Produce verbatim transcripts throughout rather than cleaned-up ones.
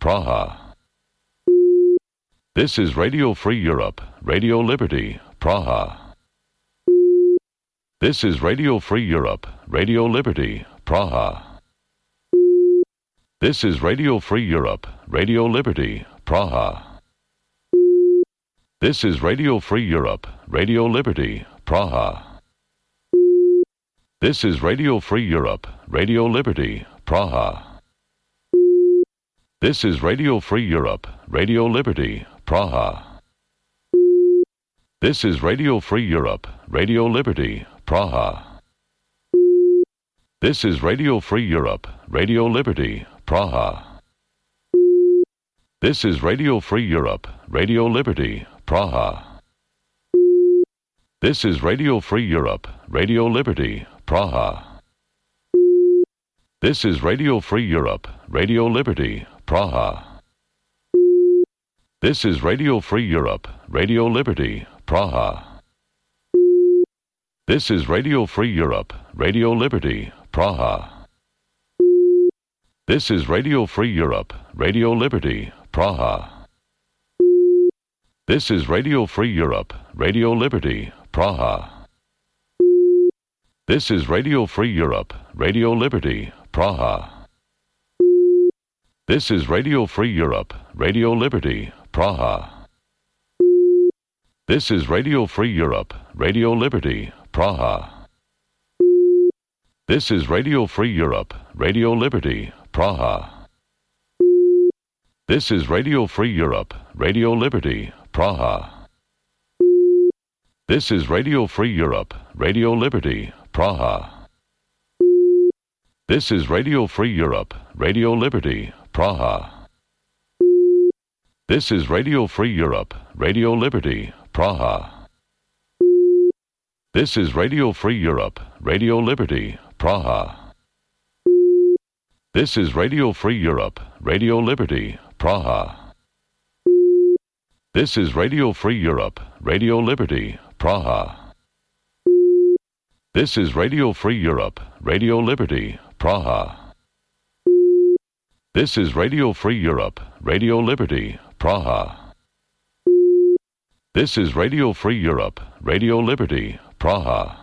Praha. This is Radio Free Europe, Radio Liberty, Praha. This is Radio Free Europe, Radio Liberty, Praha. This is Radio Free Europe, Radio Liberty, Praha. This is Radio Free Europe, Radio Liberty, Praha. This is Radio Free Europe, Radio Liberty, Praha. This is Radio Free Europe, Radio Liberty, Praha. This is Radio Free Europe, Radio Liberty, Praha. This is Radio Free Europe, Radio Liberty, Praha. This is Radio Free Europe, Radio Liberty, Praha. This is Radio Free Europe, Radio Liberty, Praha. This is Radio Free Europe, Radio Liberty, Praha. This is Radio Free Europe, Radio Liberty, Praha. This is Radio Free Europe, Radio Liberty, Praha. This is Radio Free Europe, Radio Liberty, Praha. This is Radio Free Europe, Radio Liberty, Praha. This is Radio Free Europe, Radio Liberty, Praha. This is Radio Free Europe, Radio Liberty, Praha. This is Radio Free Europe, Radio Liberty, Praha. This is Radio Free Europe, Radio Liberty, Praha. This is Radio Free Europe, Radio Liberty, Praha. This is Radio Free Europe, Radio Liberty, Praha. This is Radio Free Europe, Radio Liberty, Praha. This is Radio Free Europe, Radio Liberty, Praha. This is Radio Free Europe, Radio Liberty, Praha. This is Radio Free Europe, Radio Liberty, Praha. This is Radio Free Europe, Radio Liberty, Praha. This is Radio Free Europe, Radio Liberty, Praha. This is Radio Free Europe, Radio Liberty, Praha. This is Radio Free Europe, Radio Liberty, Praha.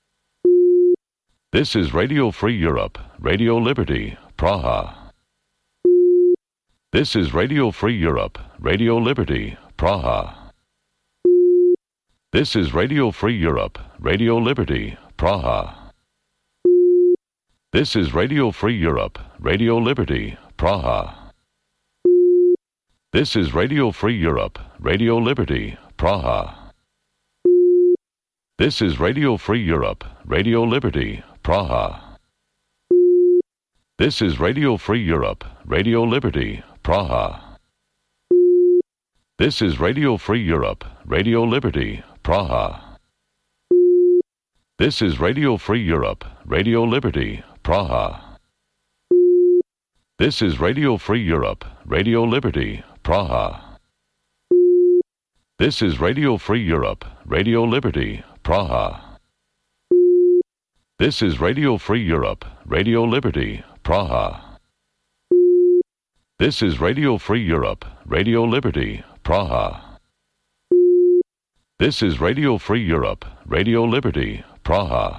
This is Radio Free Europe, Radio Liberty, Praha. This is Radio Free Europe, Radio Liberty, Praha. This is Radio Free Europe, Radio Liberty, Praha. This is Radio Free Europe, Radio Liberty, Praha. This is Radio Free Europe, Radio Liberty, Praha. This is Radio Free Europe, Radio Liberty, Praha. This is Radio Free Europe, Radio Liberty, Praha. This is Radio Free Europe, Radio Liberty, Praha. This is Radio Free Europe, Radio Liberty, Praha. This is Radio Free Europe, Radio Liberty, Praha. This is Radio Free Europe, Radio Liberty, Praha. This is Radio Free Europe, Radio Liberty, Praha. This is Radio Free Europe, Radio Liberty, Praha. This is Radio Free Europe, Radio Liberty, Praha.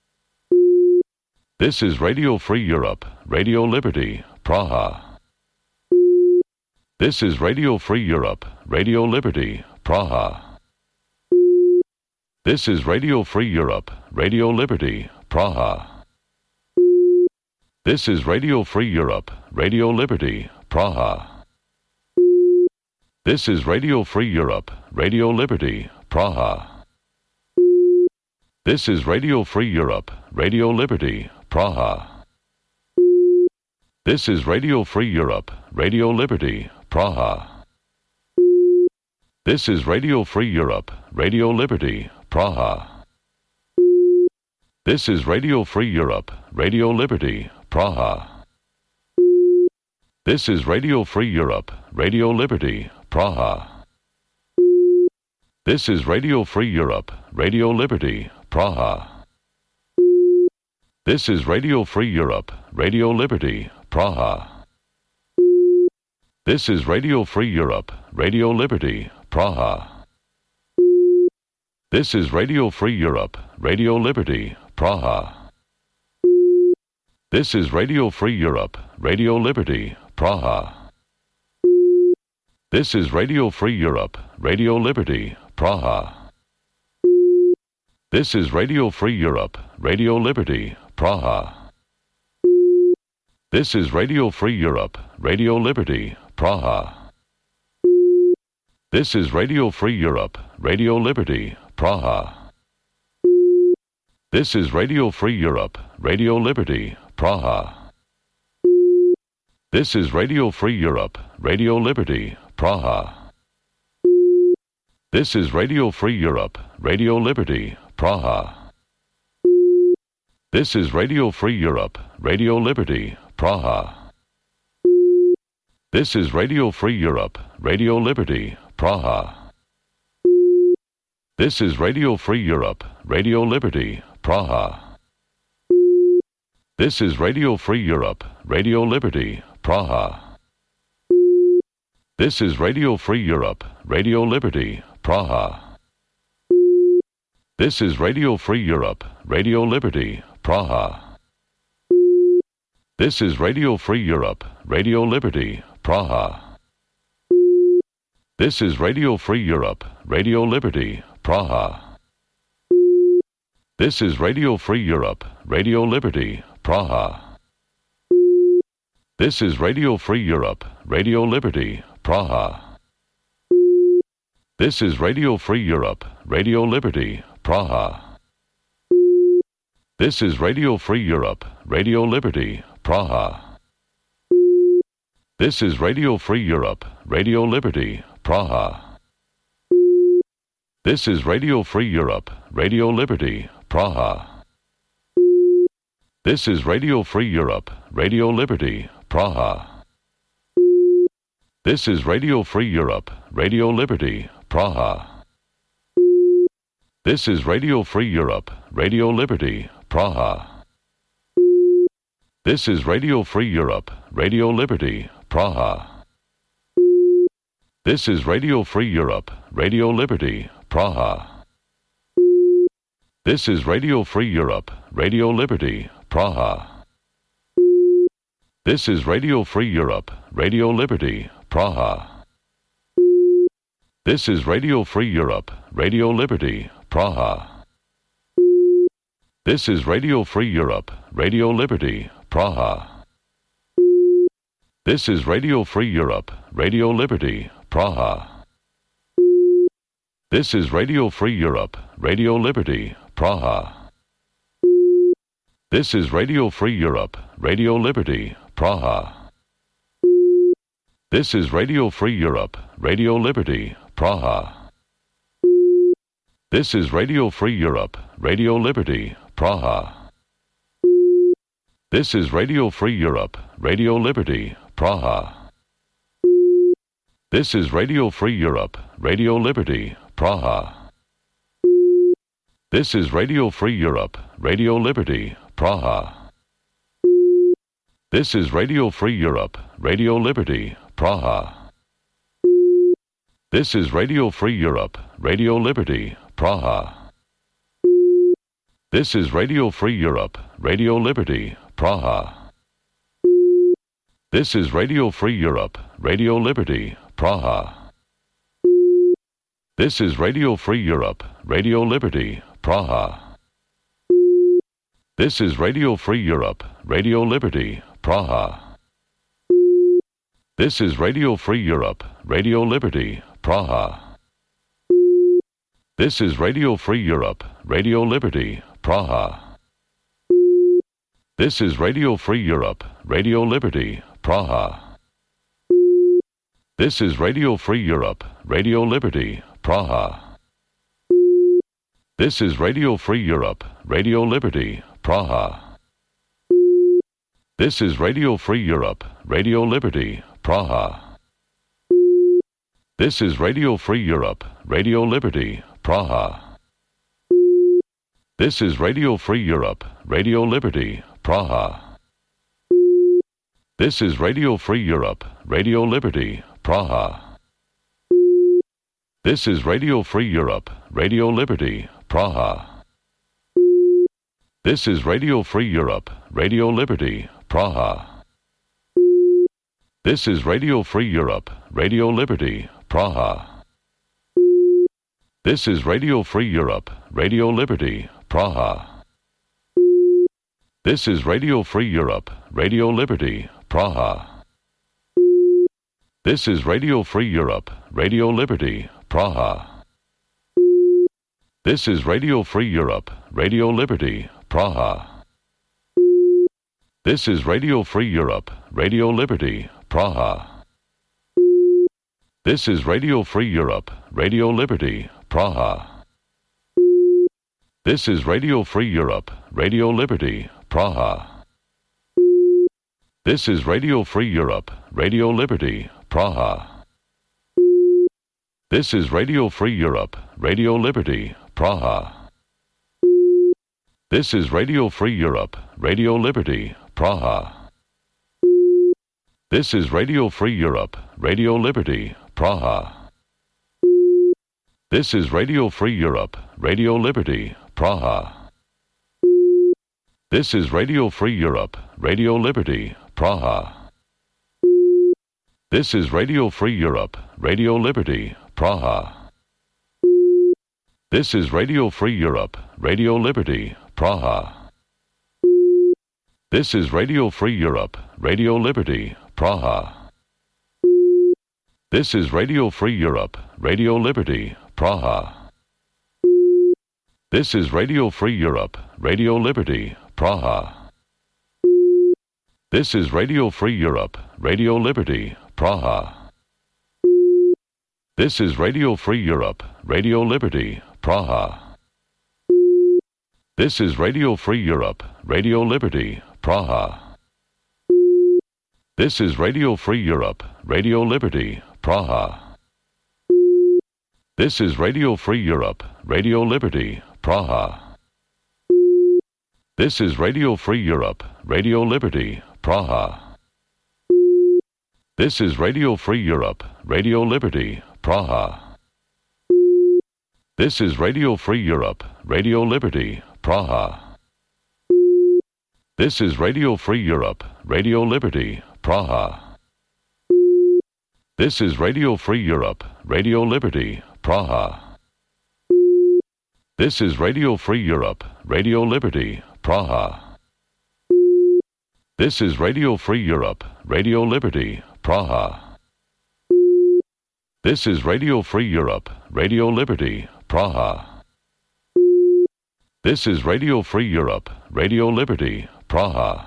This is Radio Free Europe, Radio Liberty, Praha. This is Radio Free Europe, Radio Liberty, Praha. This is Radio Free Europe, Radio Liberty, Praha. This is Radio Free Europe, Radio Liberty, Praha. This is Radio Free Europe, Radio Liberty, Praha. This is Radio Free Europe, Radio Liberty, Praha. This is Radio Free Europe, Radio Liberty, Praha. This is Radio Free Europe, Radio Liberty, Praha. This is Radio Free Europe, Radio Liberty, Praha. This is Radio Free Europe, Radio Liberty, Praha. This is Radio Free Europe, Radio Liberty, Praha. This is Radio Free Europe, Radio Liberty, Praha. This is Radio Free Europe, Radio Liberty, Praha. This is Radio Free Europe, Radio Liberty, Praha. This is Radio Free Europe, Radio Liberty, Praha. This is Radio Free Europe, Radio Liberty, Praha. This is Radio Free Europe, Radio Liberty, Praha. This is Radio Free Europe, Radio Liberty, Praha. This is Radio Free Europe, Radio Liberty, Praha. This is Radio Free Europe, Radio Liberty, Praha. This is Radio Free Europe, Radio Liberty, Praha. This is Radio Free Europe, Radio Liberty, Praha. This is Radio Free Europe, Radio Liberty, Praha. This is Radio Free Europe, Radio Liberty, Praha. This is Radio Free Europe, Radio Liberty, Praha. This is Radio Free Europe, Radio Liberty, Praha. This is Radio Free Europe, Radio Liberty, Praha. This is Radio Free Europe, Radio Liberty, Praha. This is Radio Free Europe, Radio Liberty, Praha. This is Radio Free Europe, Radio Liberty, Praha. This is Radio Free Europe, Radio Liberty, Praha. This is Radio Free Europe, Radio Liberty, Praha. This is Radio Free Europe, Radio Liberty, Praha. This is Radio Free Europe, Radio Liberty, Praha. This is Radio Free Europe, Radio Liberty, Praha. This is Radio Free Europe, Radio Liberty, Praha. This is Radio Free Europe, Radio Liberty, Praha. This is Radio Free Europe, Radio Liberty, Praha. This is Radio Free Europe, Radio Liberty, Praha. This is Radio Free Europe, Radio Liberty, Praha. This is Radio Free Europe, Radio Liberty, Praha. This is Radio Free Europe, Radio Liberty, Praha. This is Radio Free Europe, Radio Liberty, Praha. This is Radio Free Europe, Radio Liberty, Praha. This is Radio Free Europe, Radio Liberty, Praha. This is Radio Free Europe, Radio Liberty, Praha. This is Radio Free Europe, Radio Liberty, Praha. This is Radio Free Europe, Radio Liberty, Praha. This is Radio Free Europe, Radio Liberty, Praha. This is Radio Free Europe, Radio Liberty, Praha. This is Radio Free Europe, Radio Liberty, Praha. This is Radio Free Europe, Radio Liberty, Praha. This is Radio Free Europe, Radio Liberty, Praha. This is Radio Free Europe, Radio Liberty, Praha. This is Radio Free Europe, Radio Liberty, Praha. This is Radio Free Europe, Radio Liberty, Praha. This is Radio Free Europe, Radio Liberty, Praha. This is Radio Free Europe, Radio Liberty, Praha. This is Radio Free Europe, Radio Liberty, Praha. This is Radio Free Europe, Radio Liberty, Praha. This is Radio Free Europe, Radio Liberty, Praha. This is Radio Free Europe, Radio Liberty, Praha. This is Radio Free Europe, Radio Liberty, Praha. This is Radio Free Europe, Radio Liberty, Praha. This is Radio Free Europe, Radio Liberty, Praha. This is Radio Free Europe, Radio Liberty, Praha. This is Radio Free Europe, Radio Liberty, Praha. This is Radio Free Europe, Radio Liberty, Praha. This is Radio Free Europe, Radio Liberty, Praha. This is Radio Free Europe, Radio Liberty, Praha. This is Radio Free Europe, Radio Liberty, Praha. This is Radio Free Europe, Radio Liberty, Praha. This is Radio Free Europe, Radio Liberty, Praha. This is Radio Free Europe, Radio Liberty, Praha. This is Radio Free Europe, Radio Liberty, Praha. This is Radio Free Europe, Radio Liberty, Praha. This is Radio Free Europe, Radio Liberty, Praha. This is Radio Free Europe, Radio Liberty, Praha. This is Radio Free Europe, Radio Liberty, Praha. This is Radio Free Europe, Radio Liberty, Praha. This is Radio Free Europe, Radio Liberty, Praha. This is Radio Free Europe, Radio Liberty, Praha. This is Radio Free Europe, Radio Liberty, Praha. This is Radio Free Europe, Radio Liberty, Praha. This is Radio Free Europe, Radio Liberty, Praha. This is Radio Free Europe, Radio Liberty, Praha. This is Radio Free Europe, Radio Liberty, Praha. This is Radio Free Europe, Radio Liberty, Praha. This is Radio Free Europe, Radio Liberty, Praha. This is Radio Free Europe, Radio Liberty, Praha. This is Radio Free Europe, Radio Liberty, Praha. This is Radio Free Europe, Radio Liberty, Praha. This is Radio Free Europe, Radio Liberty, Praha. This is Radio Free Europe, Radio Liberty, Praha. This is Radio Free Europe, Radio Liberty, Praha. This is Radio Free Europe, Radio Liberty, Praha. This is Radio Free Europe, Radio Liberty, Praha. This is Radio Free Europe, Radio Liberty, Praha. This is Radio Free Europe, Radio Liberty, Praha. This is Radio Free Europe, Radio Liberty, Praha. This is Radio Free Europe, Radio Liberty, Praha. This is Radio Free Europe, Radio Liberty, Praha. This is Radio Free Europe, Radio Liberty, Praha.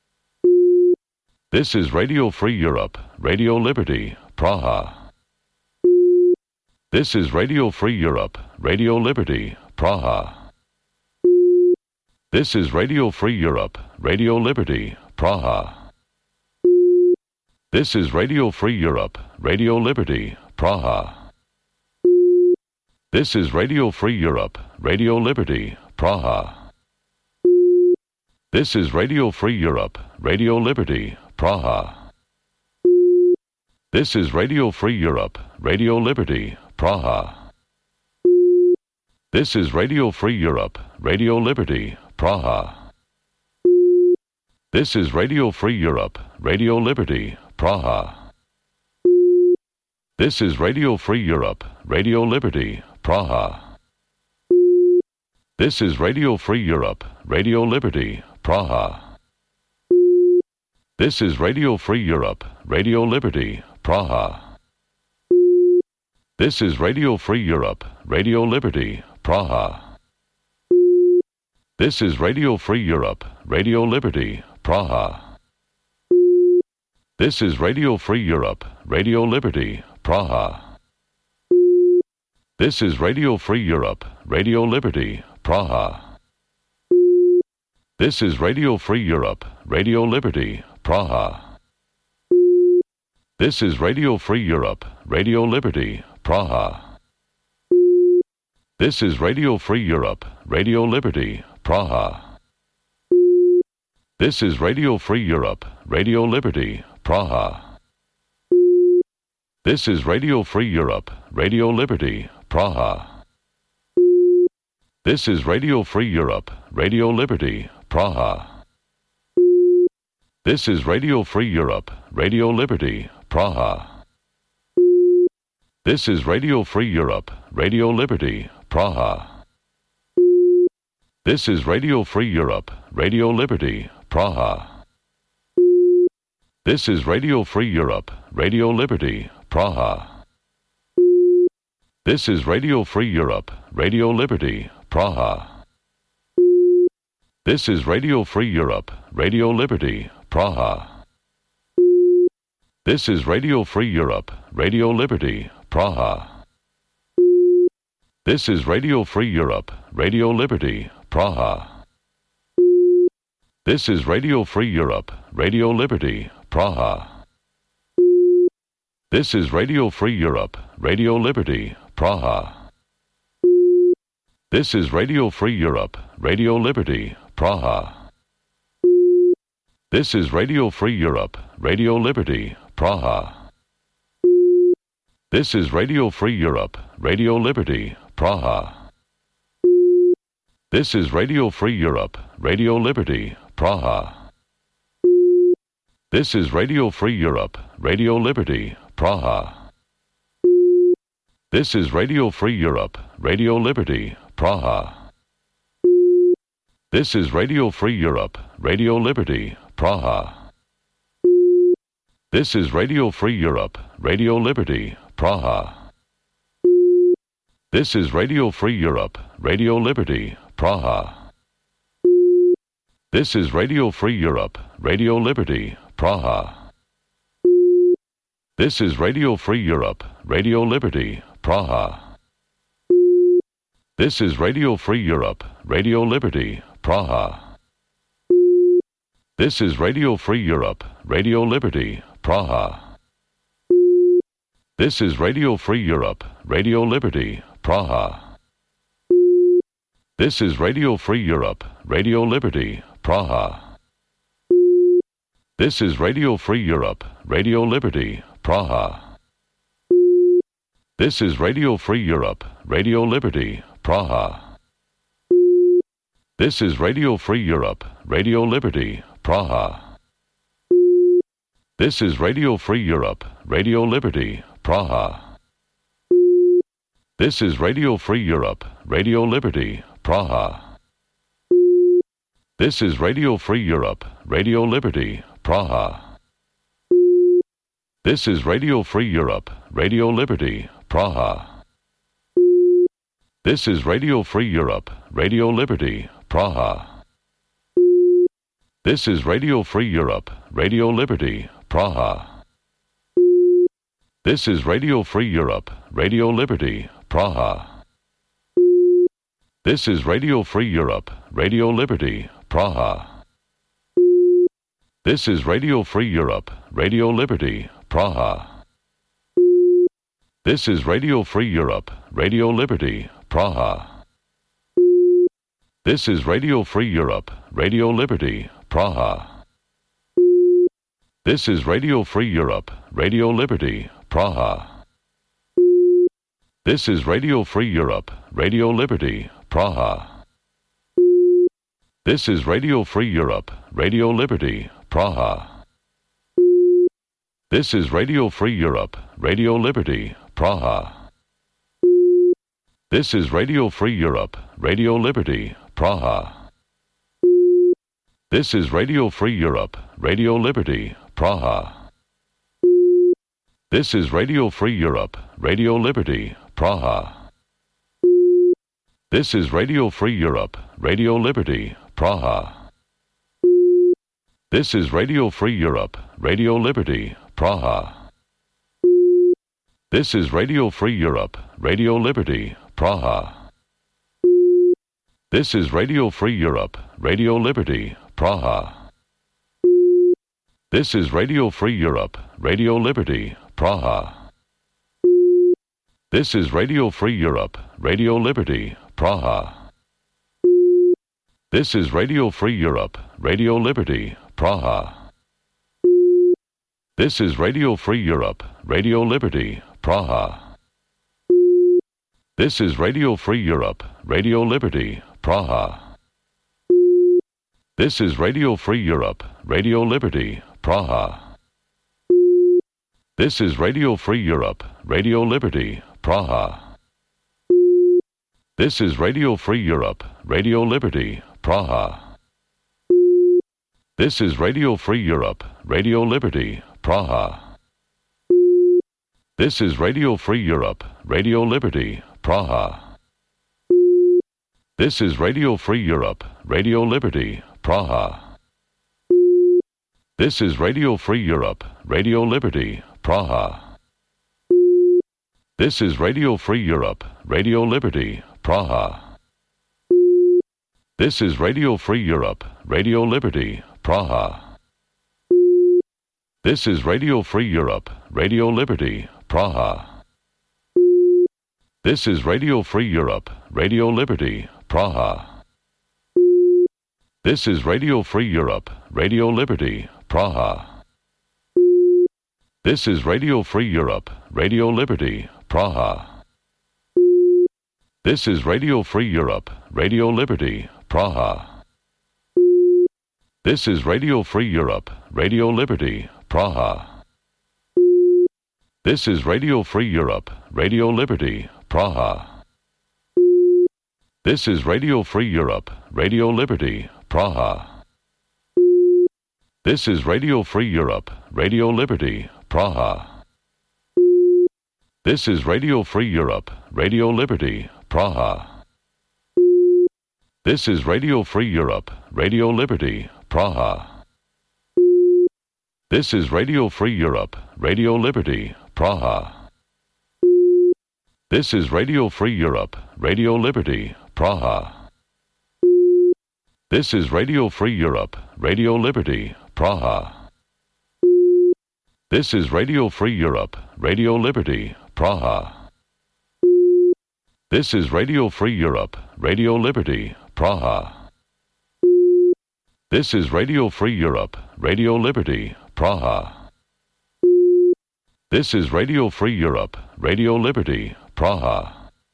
This is Radio Free Europe, Radio Liberty, Praha. This is Radio Free Europe, Radio Liberty, Praha. This is Radio Free Europe, Radio Liberty, Praha. This is Radio Free Europe, Radio Liberty, Praha. This is Radio Free Europe, Radio Liberty, Praha. This is Radio Free Europe, Radio Liberty, Praha. This is Radio Free Europe, Radio Liberty, Praha. This is Radio Free Europe, Radio Liberty, Praha. This is Radio Free Europe, Radio Liberty, Praha. This is Radio Free Europe, Radio Liberty, Praha. This is Radio Free Europe, Radio Liberty, Praha. This is Radio Free Europe, Radio Liberty, Praha. This is Radio Free Europe, Radio Liberty, Praha. This is Radio Free Europe, Radio Liberty, Praha. This is Radio Free Europe, Radio Liberty, Praha. This is Radio Free Europe, Radio Liberty, Praha. This is Radio Free Europe, Radio Liberty, Praha. This is Radio Free Europe, Radio Liberty, Praha. This is Radio Free Europe, Radio Liberty, Praha. This is Radio Free Europe, Radio Liberty, Praha. This is Radio Free Europe, Radio Liberty, Praha. This is Radio Free Europe, Radio Liberty, Praha. This is Radio Free Europe, Radio Liberty, Praha. This is Radio Free Europe, Radio Liberty, Praha. This is Radio Free Europe, Radio Liberty, Praha. This is Radio Free Europe, Radio Liberty, Praha. This is Radio Free Europe, Radio Liberty, Praha. This is Radio Free Europe, Radio Liberty, Praha. This is Radio Free Europe, Radio Liberty, Praha. This is Radio Free Europe, Radio Liberty, Praha. This is Radio Free Europe, Radio Liberty, Praha. This is Radio Free Europe, Radio Liberty, Praha. This is Radio Free Europe, Radio Liberty, Praha. This is Radio Free Europe, Radio Liberty, Praha. This is Radio Free Europe, Radio Liberty, Praha. This is Radio Free Europe, Radio Liberty, Praha. This is Radio Free Europe, Radio Liberty, Praha. This is Radio Free Europe, Radio Liberty, Praha. This is Radio Free Europe, Radio Liberty, Praha. This is Radio Free Europe, Radio Liberty, Praha. This is Radio Free Europe, Radio Liberty, Praha. This is Radio Free Europe, Radio Liberty, Praha. This is Radio Free Europe, Radio Liberty, Praha. This is Radio Free Europe, Radio Liberty, Praha. This is Radio Free Europe, Radio Liberty, Praha. This is Radio Free Europe, Radio Liberty, Praha. This is Radio Free Europe, Radio Liberty, Praha. This is Radio Free Europe, Radio Liberty, Praha. This is Radio Free Europe, Radio Liberty, Praha. This is Radio Free Europe, Radio Liberty, Praha. This is Radio Free Europe, Radio Liberty, Praha. This is Radio Free Europe, Radio Liberty, Praha. This is Radio Free Europe, Radio Liberty, Praha. This is Radio Free Europe, Radio Liberty, Praha. This is Radio Free Europe, Radio Liberty, Praha. This is Radio Free Europe, Radio Liberty, Praha. This is Radio Free Europe, Radio Liberty, Praha. This is Radio Free Europe, Radio Liberty, Praha. This is Radio Free Europe, Radio Liberty, Praha. This is Radio Free Europe, Radio Liberty, Praha. This is Radio Free Europe, Radio Liberty, Praha. This is Radio Free Europe, Radio Liberty, Praha. This is Radio Free Europe, Radio Liberty, Praha. This is Radio Free Europe, Radio Liberty, Praha. This is Radio Free Europe, Radio Liberty, Praha. This is Radio Free Europe, Radio Liberty, Praha. This is Radio Free Europe, Radio Liberty, Praha. This is Radio Free Europe, Radio Liberty, Praha. This is Radio Free Europe, Radio Liberty, Praha. This is Radio Free Europe, Radio Liberty, Praha. This is Radio Free Europe, Radio Liberty, Praha. This is Radio Free Europe, Radio Liberty, Praha. This is Radio Free Europe, Radio Liberty, Praha. This is Radio Free Europe, Radio Liberty, Praha. This is Radio Free Europe, Radio Liberty, Praha. This is Radio Free Europe, Radio Liberty, Praha. This is Radio Free Europe, Radio Liberty, Praha. This is Radio Free Europe, Radio Liberty, Praha. This is Radio Free Europe, Radio Liberty, Praha. This is Radio Free Europe, Radio Liberty, Praha. This is Radio Free Europe, Radio Liberty, Praha. This is Radio Free Europe, Radio Liberty, Praha. This is Radio Free Europe, Radio Liberty, Praha. This is Radio Free Europe, Radio Liberty, Praha. This is Radio Free Europe, Radio Liberty, Praha. This is Radio Free Europe, Radio Liberty, Praha. This is Radio Free Europe, Radio Liberty, Praha. This is Radio Free Europe, Radio Liberty, Praha. This is Radio Free Europe, Radio Liberty, Praha. This is Radio Free Europe, Radio Liberty, Praha. This is Radio Free Europe, Radio Liberty, Praha. This is Radio Free Europe, Radio Liberty, Praha. This is Radio Free Europe, Radio Liberty, Praha. This is Radio Free Europe, Radio Liberty, Praha. This is Radio Free Europe, Radio Liberty, Praha. This is Radio Free Europe, Radio Liberty, Praha. This is Radio Free Europe, Radio Liberty, Praha. This is Radio Free Europe, Radio Liberty, Praha. This is Radio Free Europe, Radio Liberty, Praha. This is Radio Free Europe, Radio Liberty, Praha. This is Radio Free Europe, Radio Liberty, Praha. This is Radio Free Europe, Radio Liberty, Praha. This is Radio Free Europe, Radio Liberty, Praha. This is Radio Free Europe, Radio Liberty, Praha.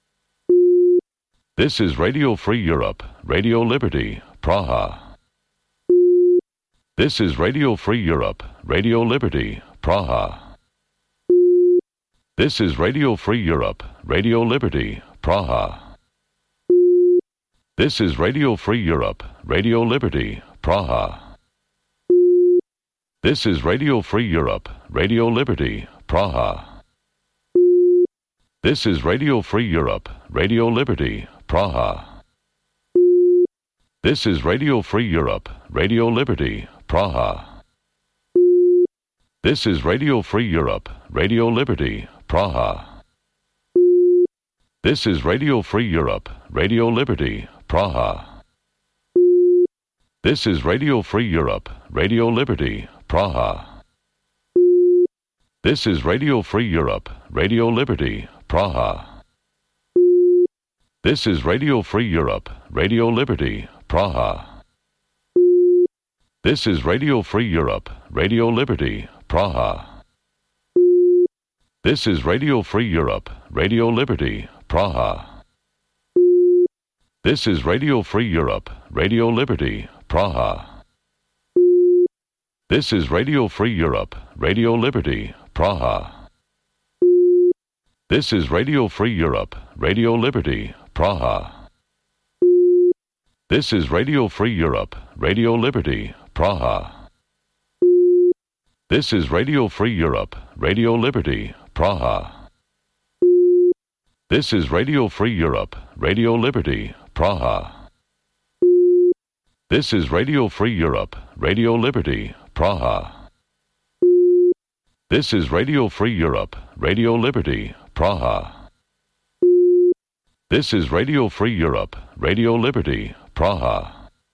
This is Radio Free Europe, Radio Liberty, Praha. This is Radio Free Europe, Radio Liberty, Praha. This is Radio Free Europe, Radio Liberty, Praha. This is Radio Free Europe, Radio Liberty, Praha. This is Radio Free Europe, Radio Liberty, Praha. This is Radio Free Europe, Radio Liberty, Praha. This is Radio Free Europe, Radio Liberty, Praha. This is Radio Free Europe, Radio Liberty, Praha. This is Radio Free Europe, Radio Liberty, Praha. This is Radio Free Europe, Radio Liberty, Praha. This is Radio Free Europe, Radio Liberty, Praha. This is Radio Free Europe, Radio Liberty, Praha. This is Radio Free Europe, Radio Liberty, Praha. This is Radio Free Europe, Radio Liberty, Praha. This is Radio Free Europe, Radio Liberty, Praha. This is Radio Free Europe, Radio Liberty, Praha. This is Radio Free Europe, Radio Liberty, Praha. This is Radio Free Europe, Radio Liberty, Praha. This is Radio Free Europe, Radio Liberty, Praha. This is Radio Free Europe, Radio Liberty, Praha. This is Radio Free Europe, Radio Liberty, Praha. This is Radio Free Europe, Radio Liberty, Praha. This is Radio Free Europe, Radio Liberty, Praha.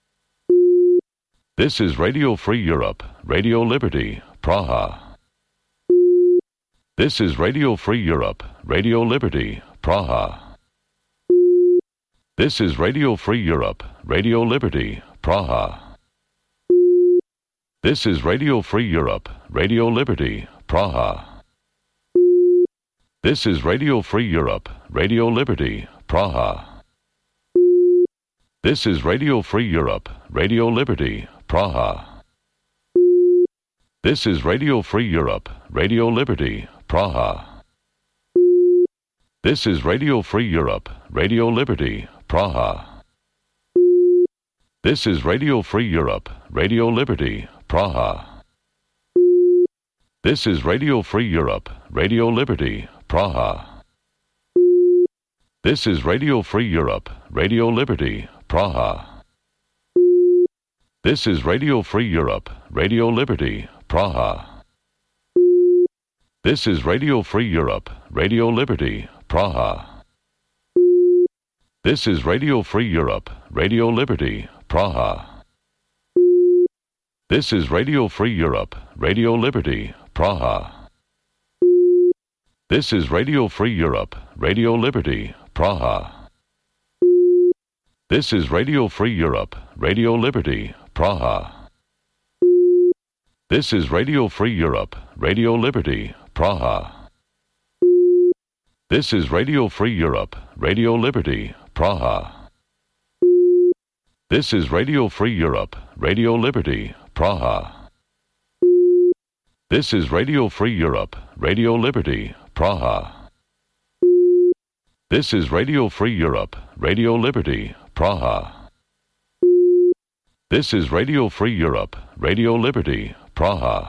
This is Radio Free Europe, Radio Liberty, Praha. This is Radio Free Europe, Radio Liberty, Praha. This is Radio Free Europe, Radio Liberty, Praha. This is Radio Free Europe, Radio Liberty, Praha. This is Radio Free Europe, Radio Liberty, Praha. This is Radio Free Europe, Radio Liberty, Praha. This is Radio Free Europe, Radio Liberty, Praha. This is Radio Free Europe, Radio Liberty, Praha. This is Radio Free Europe, Radio Liberty, Praha. This is Radio Free Europe, Radio Liberty, Praha. This is Radio Free Europe, Radio Liberty, Praha. This is Radio Free Europe, Radio Liberty, Praha. This is Radio Free Europe, Radio Liberty, Praha. This is Radio Free Europe, Radio Liberty, Praha. This is Radio Free Europe, Radio Liberty, Praha. This is Radio Free Europe, Radio Liberty, Praha. This is Radio Free Europe, Radio Liberty, Praha. This is Radio Free Europe, Radio Liberty, Praha. This is Radio Free Europe, Radio Liberty, Praha. This is Radio Free Europe, Radio Liberty, Praha. This is Radio Free Europe, Radio Liberty, Praha. This is Radio Free Europe, Radio Liberty, Praha. This is Radio Free Europe, Radio Liberty, Praha.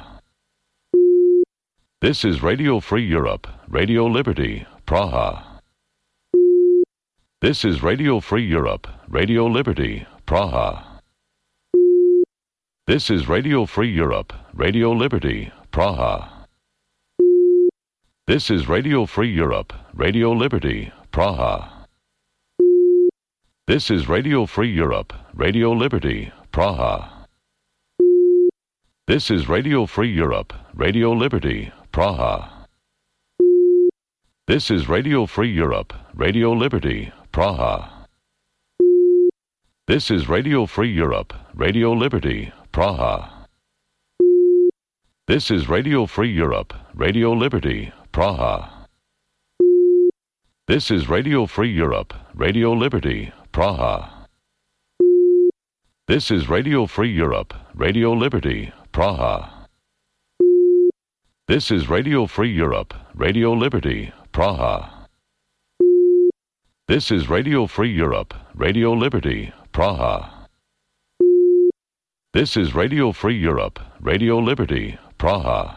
This is Radio Free Europe, Radio Liberty, Praha. This is Radio Free Europe, Radio Liberty, Praha. This is Radio Free Europe, Radio Liberty, Praha. This is Radio Free Europe, Radio Liberty, Praha. This is Radio Free Europe, Radio Liberty, Praha. This is Radio Free Europe, Radio Liberty, Praha. This is Radio Free Europe, Radio Liberty, Praha. This is Radio Free Europe, Radio Liberty, Praha. This is Radio Free Europe, Radio Liberty, Praha. This is Radio Free Europe, Radio Liberty, Praha. This is Radio Free Europe, Radio Liberty, Praha. This is Radio Free Europe, Radio Liberty, Praha. This is Radio Free Europe, Radio Liberty, Praha. This is Radio Free Europe, Radio Liberty, Praha.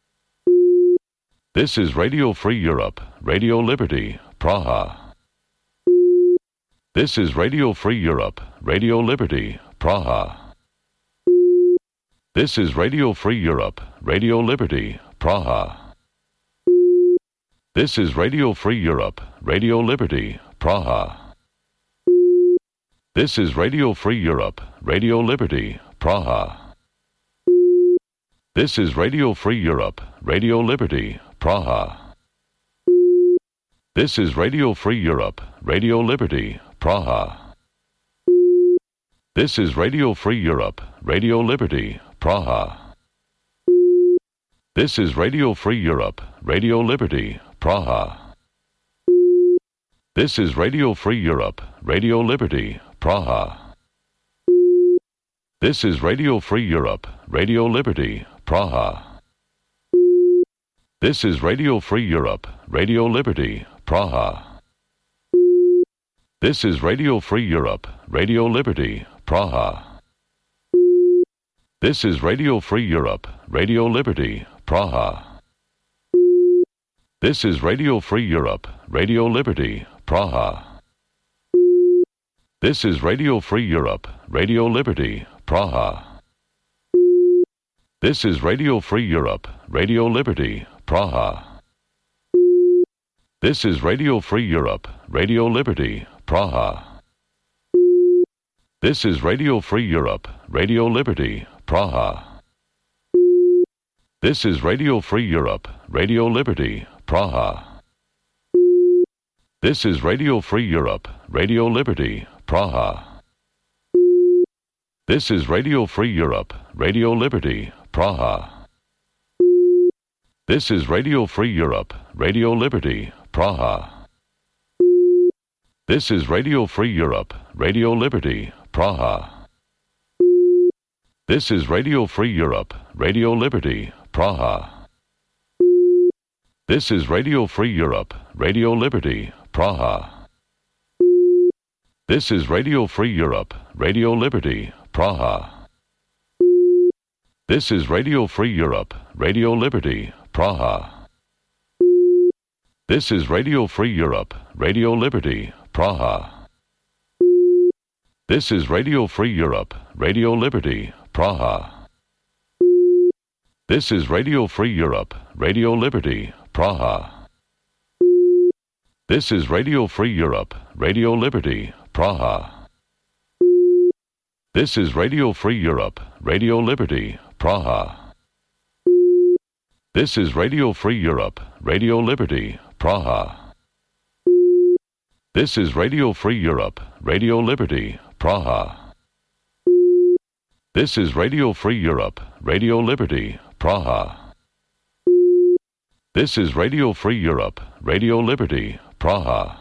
This is Radio Free Europe, Radio Liberty, Praha. This is Radio Free Europe, Radio Liberty, Praha. This is Radio Free Europe, Radio Liberty, Praha. This is Radio Free Europe, Radio Liberty, Praha. This is Radio Free Europe, Radio Liberty, Praha. This is Radio Free Europe, Radio Liberty, Praha. This is Radio Free Europe, Radio Liberty, Praha. This is Radio Free Europe, Radio Liberty, Praha. This is Radio Free Europe, Radio Liberty, Praha. This is Radio Free Europe, Radio Liberty, Praha. This is Radio Free Europe, Radio Liberty, Praha. This is Radio Free Europe, Radio Liberty, Praha. This is Radio Free Europe, Radio Liberty, Praha. This is Radio Free Europe, Radio Liberty, Praha. This is Radio Free Europe, Radio Liberty, Praha. This is Radio Free Europe, Radio Liberty, Praha. This is Radio Free Europe, Radio Liberty, Praha. This is Radio Free Europe, Radio Liberty, Praha. This is Radio Free Europe, Radio Liberty, Praha. This is Radio Free Europe, Radio Liberty, Praha. This is Radio Free Europe, Radio Liberty, Praha. This is Radio Free Europe, Radio Liberty, Praha. This is Radio Free Europe, Radio Liberty, Praha. This is Radio Free Europe, Radio Liberty, Praha. This is Radio Free Europe, Radio Liberty, Praha. This is Radio Free Europe, Radio Liberty, Praha. This is Radio Free Europe, Radio Liberty, Praha. This is Radio Free Europe, Radio Liberty, Praha. This is Radio Free Europe, Radio Liberty, Praha. This is Radio Free Europe, Radio Liberty, Praha. This is Radio Free Europe, Radio Liberty, Praha. This is Radio Free Europe, Radio Liberty, Praha. This is Radio Free Europe, Radio Liberty, Praha. This is Radio Free Europe, Radio Liberty, Praha. This is Radio Free Europe, Radio Liberty, Praha. This is Radio Free Europe, Radio Liberty, Praha. This is Radio Free Europe, Radio Liberty, Praha.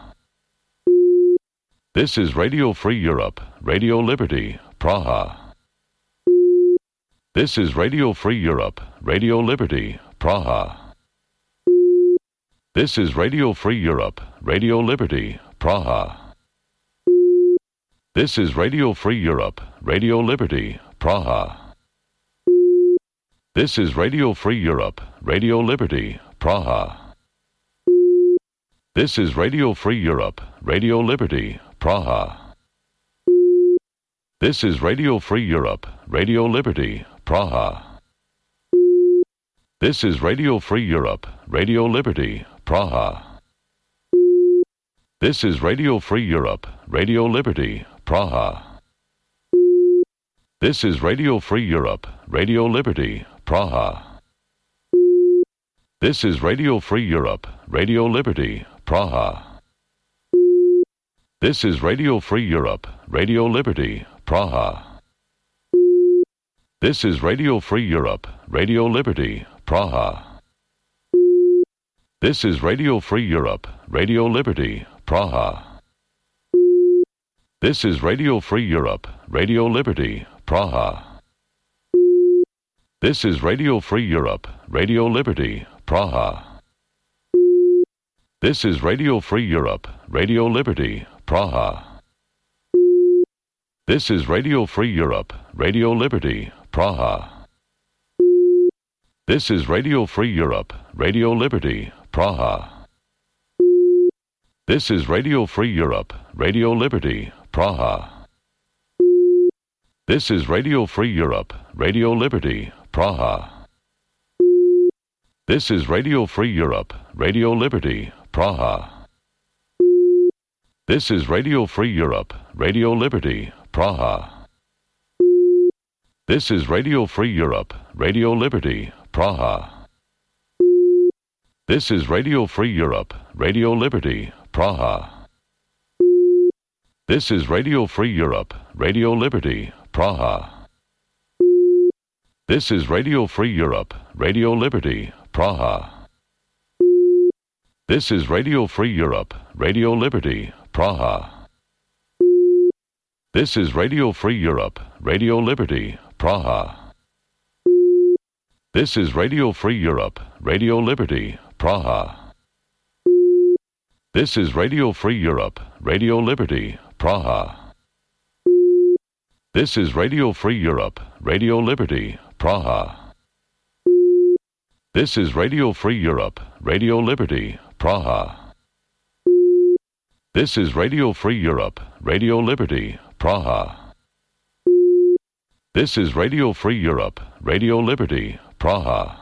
This is Radio Free Europe, Radio Liberty, Praha. This is Radio Free Europe, Radio Liberty, Praha. This is Radio Free Europe, Radio Liberty, Praha. This is Radio Free Europe, Radio Liberty, Praha. This is Radio Free Europe, Radio Liberty, Praha. This is Radio Free Europe, Radio Liberty, Praha. This is Radio Free Europe, Radio Liberty, Praha. This is Radio Free Europe, Radio Liberty, Praha. This is Radio Free Europe, Radio Liberty, Praha. This is Radio Free Europe, Radio Liberty, Praha. This is Radio Free Europe, Radio Liberty, Praha. This is Radio Free Europe, Radio Liberty, Praha. This is Radio Free Europe, Radio Liberty, Praha. This is Radio Free Europe, Radio Liberty, Praha. This is Radio Free Europe, Radio Liberty, Praha. This is Radio Free Europe, Radio Liberty, Praha. This is Radio Free Europe, Radio Liberty, Praha. This is Radio Free Europe, Radio Liberty, Praha. This is Radio Free Europe, Radio Liberty, Praha. This is Radio Free Europe, Radio Liberty, Praha. This is Radio Free Europe, Radio Liberty, Praha. This is Radio Free Europe, Radio Liberty, Praha. This is Radio Free Europe, Radio Liberty, Praha. This is Radio Free Europe, Radio Liberty, Praha. This is Radio Free Europe, Radio Liberty, Praha. This is Radio Free Europe, Radio Liberty, Praha. This is Radio Free Europe, Radio Liberty, Praha. This is Radio Free Europe, Radio Liberty, Praha. This is Radio Free Europe, Radio Liberty, Praha. This is Radio Free Europe, Radio Liberty, Praha. This is Radio Free Europe, Radio Liberty, Praha. This is Radio Free Europe, Radio Liberty, Praha. This is Radio Free Europe, Radio Liberty, Praha. This is Radio Free Europe, Radio Liberty, Praha. This is Radio Free Europe, Radio Liberty, Praha.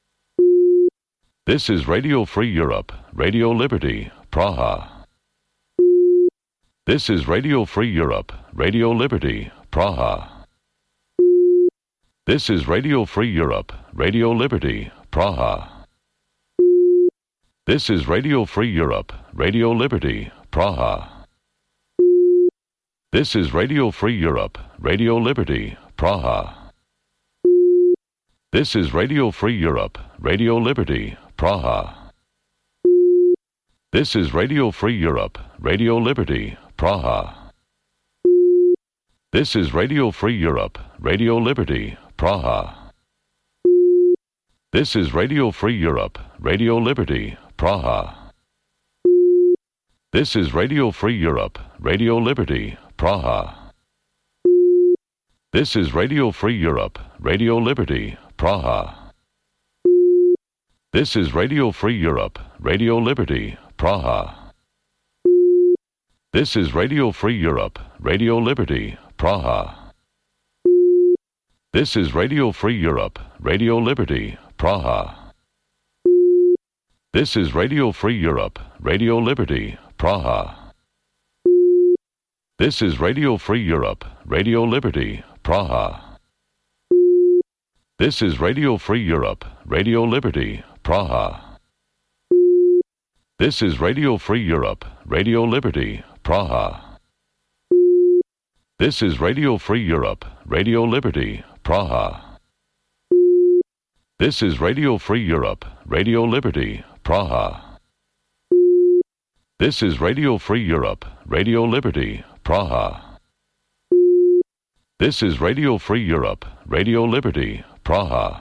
This is Radio Free Europe, Radio Liberty, Praha. This is Radio Free Europe, Radio Liberty, Praha. This is Radio Free Europe, Radio Liberty, Praha. This is Radio Free Europe, Radio Liberty, Praha. This is Radio Free Europe, Radio Liberty, Praha. This is Radio Free Europe, Radio Liberty, Praha. This is Radio Free Europe, Radio Liberty, Praha. This is Radio Free Europe, Radio Liberty, Praha. This is Radio Free Europe, Radio Liberty, Praha. This is Radio Free Europe, Radio Liberty, Praha. This is Radio Free Europe, Radio Liberty, Praha. This is Radio Free Europe, Radio Liberty, Praha. This is Radio Free Europe, Radio Liberty, Praha. This is Radio Free Europe, Radio Liberty, Praha. This is Radio Free Europe, Radio Liberty, Praha. This is Radio Free Europe, Radio Liberty, Praha. This is Radio Free Europe, Radio Liberty, Praha. This is Radio Free Europe, Radio Liberty, Praha. This is Radio Free Europe, Radio Liberty, Praha. This is Radio Free Europe, Radio Liberty, Praha. This is Radio Free Europe, Radio Liberty, Praha. This is Radio Free Europe, Radio Liberty, Praha.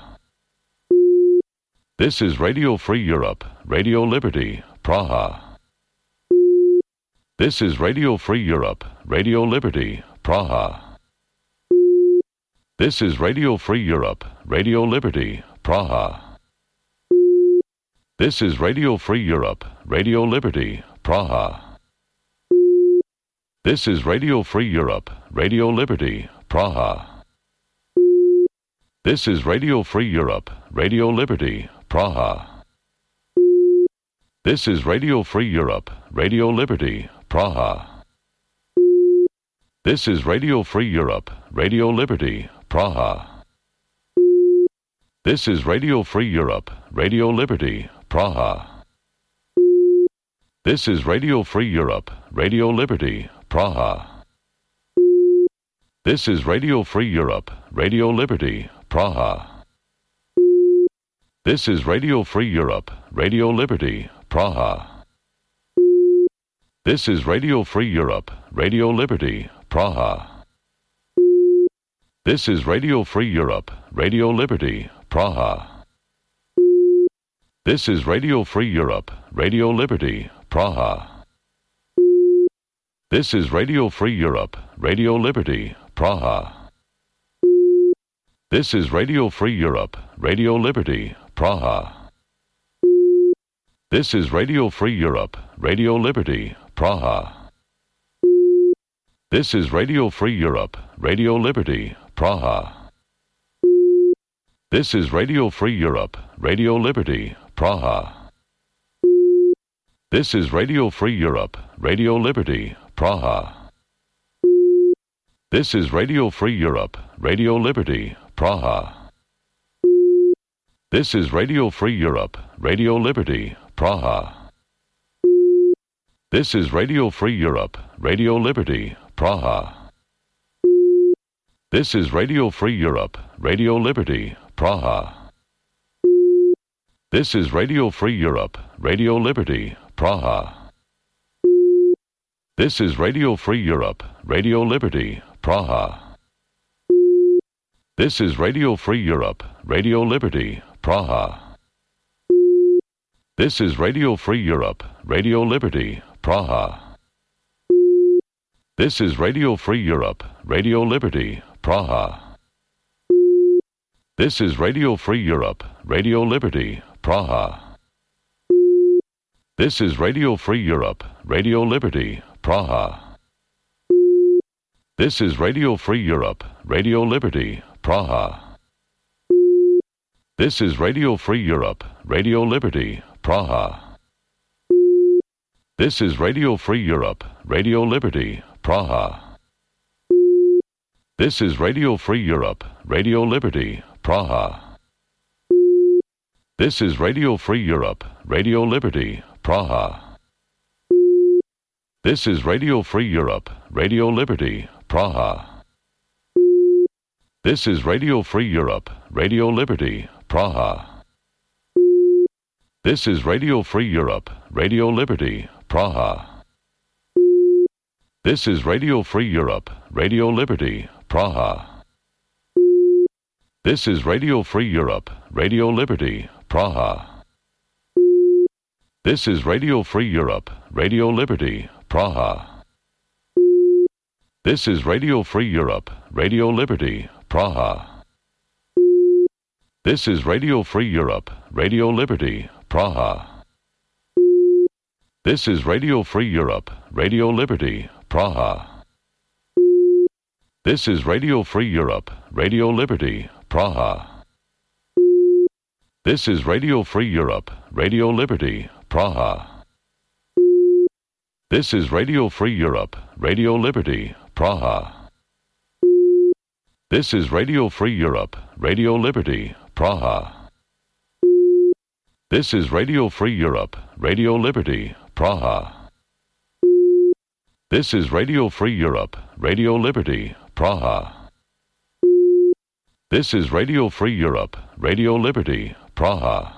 This is Radio Free Europe, Radio Liberty, Praha. This is Radio Free Europe, Radio Liberty, Praha. This is Radio Free Europe, Radio Liberty, Praha. This is Radio Free Europe, Radio Liberty, Praha. This is Radio Free Europe, Radio Liberty, Praha. This is Radio Free Europe, Radio Liberty, Praha. This is Radio Free Europe, Radio Liberty, Praha. This is Radio Free Europe, Radio Liberty, Praha. This is Radio Free Europe, Radio Liberty, Praha. This is Radio Free Europe, Radio Liberty, Praha. This is Radio Free Europe, Radio Liberty, Praha. This is Radio Free Europe, Radio Liberty, Praha. This is Radio Free Europe, Radio Liberty, Praha. This is Radio Free Europe, Radio Liberty, Praha. This is Radio Free Europe, Radio Liberty, Praha. This is Radio Free Europe, Radio Liberty, Praha. This is Radio Free Europe, Radio Liberty, Praha. This is Radio Free Europe, Radio Liberty, Praha. This is Radio Free Europe, Radio Liberty, Praha. This is Radio Free Europe, Radio Liberty, Praha. This is Radio Free Europe, Radio Liberty, Praha. This is Radio Free Europe, Radio Liberty, Praha. This is Radio Free Europe, Radio Liberty, Praha. This is Radio Free Europe, Radio Liberty, Praha. This is Radio Free Europe, Radio Liberty, Praha. This is Radio Free Europe, Radio Liberty, Praha. This is Radio Free Europe, Radio Liberty, Praha. This is Radio Free Europe, Radio Liberty, Praha. This is Radio Free Europe, Radio Liberty, Praha. This is Radio Free Europe, Radio Liberty, Praha. This is Radio Free Europe, Radio Liberty, Praha. This is Radio Free Europe, Radio Liberty, Praha. This is Radio Free Europe, Radio Liberty, Praha. This is Radio Free Europe, Radio Liberty, Praha. This is Radio Free Europe, Radio Liberty, Praha. This is Radio Free Europe, Radio Liberty, Praha. This is Radio Free Europe, Radio Liberty, Praha. This is Radio Free Europe, Radio Liberty, Praha. This is Radio Free Europe, Radio Liberty, Praha. This is Radio Free Europe, Radio Liberty, Praha. This is Radio Free Europe, Radio Liberty, Praha. This is Radio Free Europe, Radio Liberty, Praha. This is Radio Free Europe, Radio Liberty, Praha. This is Radio Free Europe, Radio Liberty, Praha. This is Radio Free Europe, Radio Liberty, Praha. This is Radio Free Europe, Radio Liberty, Praha. This is Radio Free Europe, Radio Liberty, Praha. This is Radio Free Europe, Radio Liberty, Praha. This is Radio Free Europe, Radio Liberty, Praha. This is Radio Free Europe, Radio Liberty, Praha. This is Radio Free Europe, Radio Liberty, Praha. This is Radio Free Europe, Radio Liberty, Praha. This is Radio Free Europe, Radio Liberty, Praha.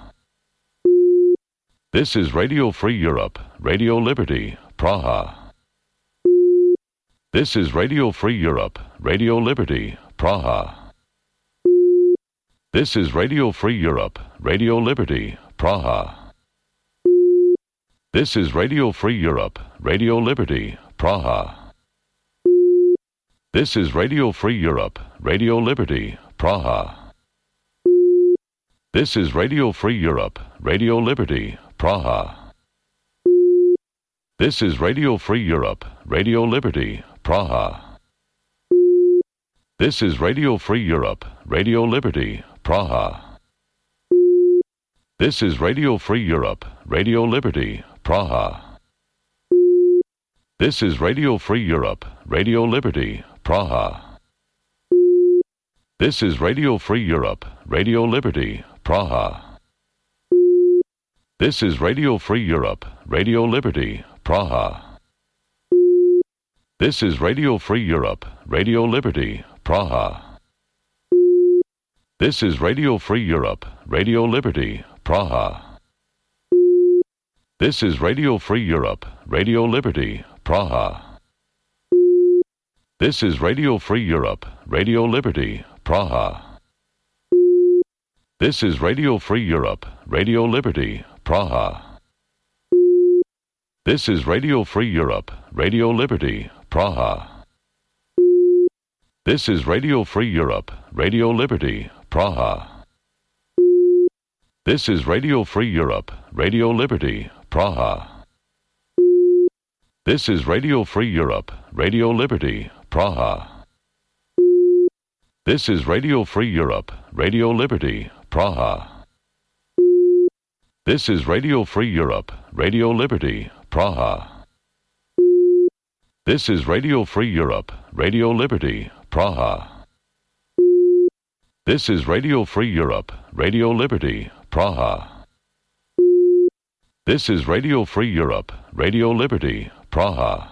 This is Radio Free Europe, Radio Liberty, Praha. This is Radio Free Europe, Radio Liberty, Praha. This is Radio Free Europe, Radio Liberty, Praha. This is Radio Free Europe, Radio Liberty, Praha. This is Radio Free Europe, Radio Liberty, Praha. This is Radio Free Europe, Radio Liberty, Praha. This is Radio Free Europe, Radio Liberty, Praha. This is Radio Free Europe, Radio Liberty, Praha. This is Radio Free Europe, Radio Liberty, Praha. This is Radio Free Europe, Radio Liberty, Praha. This is Radio Free Europe, Radio Liberty, Praha. This is Radio Free Europe, Radio Liberty, Praha. This is Radio Free Europe, Radio Liberty, Praha. This is Radio Free Europe, Radio Liberty, Praha. This is Radio Free Europe, Radio Liberty, Praha. This is Radio Free Europe, Radio Liberty, Praha. This is Radio Free Europe, Radio Liberty, Praha. This is Radio Free Europe, Radio Liberty, Praha. This is Radio Free Europe, Radio Liberty, Praha. This is Radio Free Europe, Radio Liberty, Praha. This is Radio Free Europe, Radio Liberty, Praha. This is Radio Free Europe, Radio Liberty, Praha. This is Radio Free Europe, Radio Liberty, Praha. This is Radio Free Europe, Radio Liberty, Praha. This is Radio Free Europe, Radio Liberty, Praha. This is Radio Free Europe, Radio Liberty, Praha.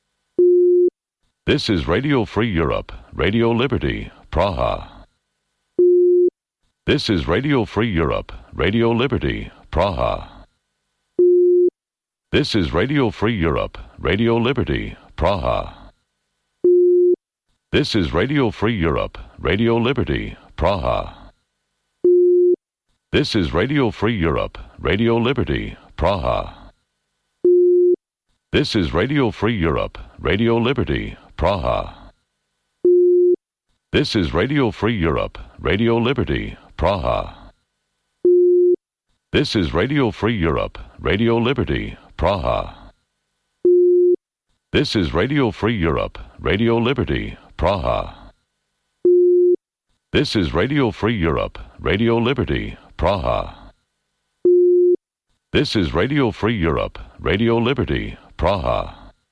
This is Radio Free Europe, Radio Liberty, Praha. This is Radio Free Europe, Radio Liberty, Praha. This is Radio Free Europe, Radio Liberty, Praha. This is Radio Free Europe, Radio Liberty, Praha. This is Radio Free Europe, Radio Liberty, Praha. This is Radio Free Europe, Radio Liberty, Praha. This is Radio Free Europe, Radio Liberty, Praha. This is Radio Free Europe, Radio Liberty, Praha. This is Radio Free Europe, Radio Liberty, Praha. This is Radio Free Europe, Radio Liberty, Praha. This is Radio Free Europe, Radio Liberty, Praha.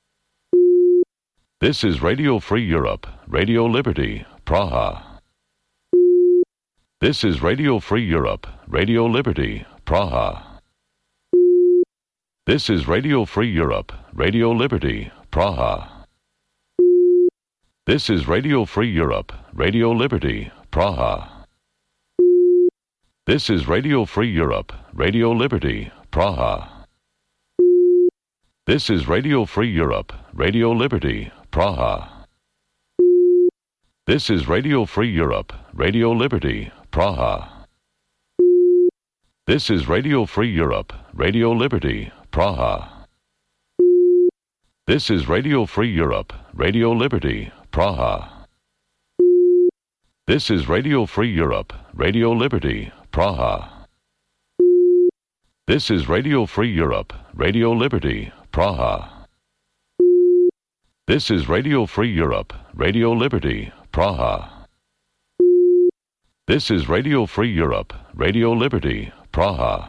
This is Radio Free Europe, Radio Liberty, Praha. This is Radio Free Europe, Radio Liberty, Praha. This is Radio Free Europe, Radio Liberty, Praha. This is Radio Free Europe, Radio Liberty, Praha. This is Radio Free Europe, Radio Liberty, Praha. This is Radio Free Europe, Radio Liberty, Praha. This is Radio Free Europe, Radio Liberty, Praha. This is Radio Free Europe, Radio Liberty, Praha. This is Radio Free Europe, Radio Liberty, Praha. This is Radio Free Europe, Radio Liberty, Praha. This is Radio Free Europe, Radio Liberty, Praha. This is Radio Free Europe, Radio Liberty, Praha. This is Radio Free Europe, Radio Liberty, Praha.